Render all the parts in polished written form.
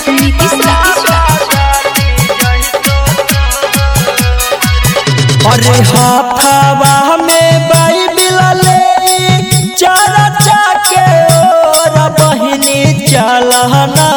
नीतीश राज। अरे हाथावा में बाइबिल ले चारा चाके और बहिनी चलना।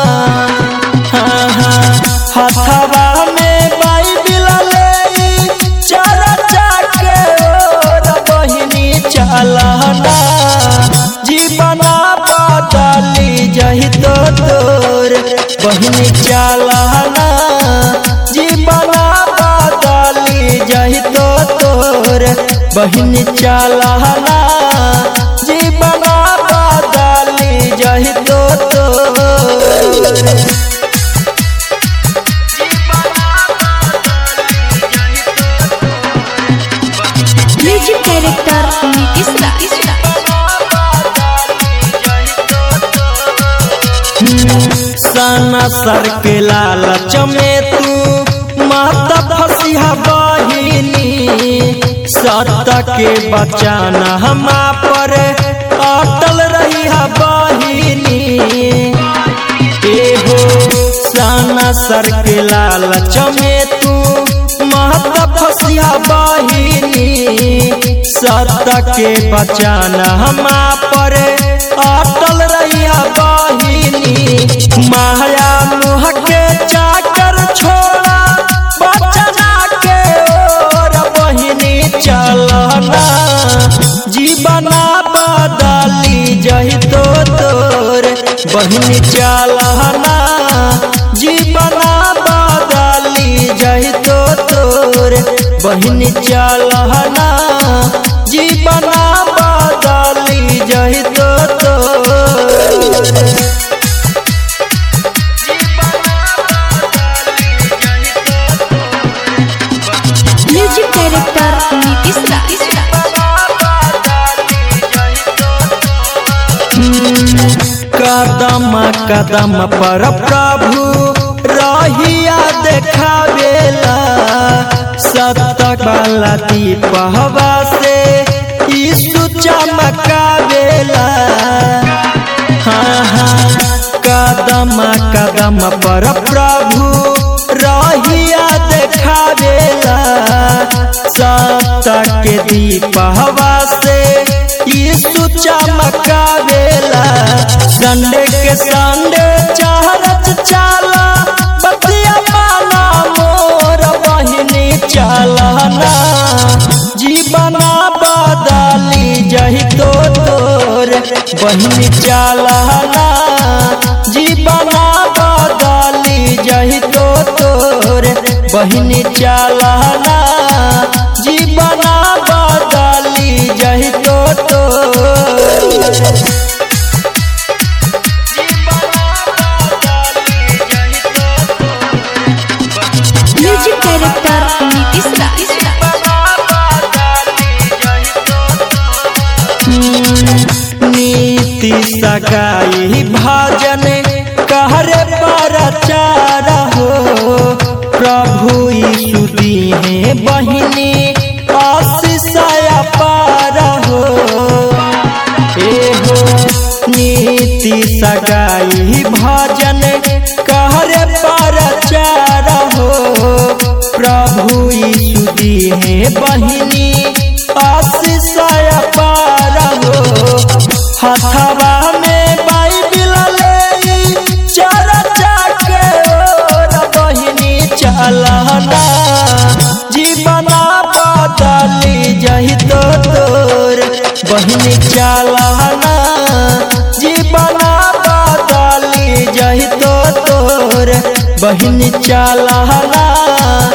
हाथावा में बाइबिल ले चारा चाके और बहिनी चलना। जीवना बदली जही तो तोर बहिनी चलना। जीवना बदली जही तो तोर बहिनी चलना। जीवना बदली जही तो तोर। Music director Nitish Raj. Sana sir के लालच में तू माता फसिया बहिनी। सत्ता के बचाना हमा पर अटल रही बहिनी। एहो सना सर के लालच में तू माता फसिया बहिनी। सत्ता के बचाना हमा पर अटल रही बहिनी। माया मुह के चाकर छोड़ा बचना के और बहिनी चलना। जीवना बदली जही तो तोर बहिनी चलना। जीवना बदली जही तो तोर बहिनी चलना। जीवना बदली जही तो तोर। Music director Nitish Raj. कदम कदम पर प्रभु रहिया देखावेला। सतक वाला दीपवा से यीशु चमकावेला। कदम कदम पर प्रभु रहिया देखावेला। सतक के दीपवा से यीशु चमकावेला। संडे के संडे चारच चाला बतिया पाना मोर बहिनी चलना। जीवना बदली जही तो तोर बहिनी चलना। जीवना बदली जही तो तोर बहिनी चलना। जीवना बदली जही तो तोर। Music director Nitish Raj. नीति सगाई भजन कहरे प्रचार हो। प्रभु यीशु दीहे बहिनी आशीष पार हो। एहो नीति सगाई भजन कहरे प्रचार हो। प्रभु यीशु दीहे बहिनी आशीष पार हो। हथवा में बाइबिल ले चारा चाके और बहिनी चलना। जीवना बदली जही तो तोर बहिनी चलना। जीवना बदली जही तो तोर बहिनी चलना।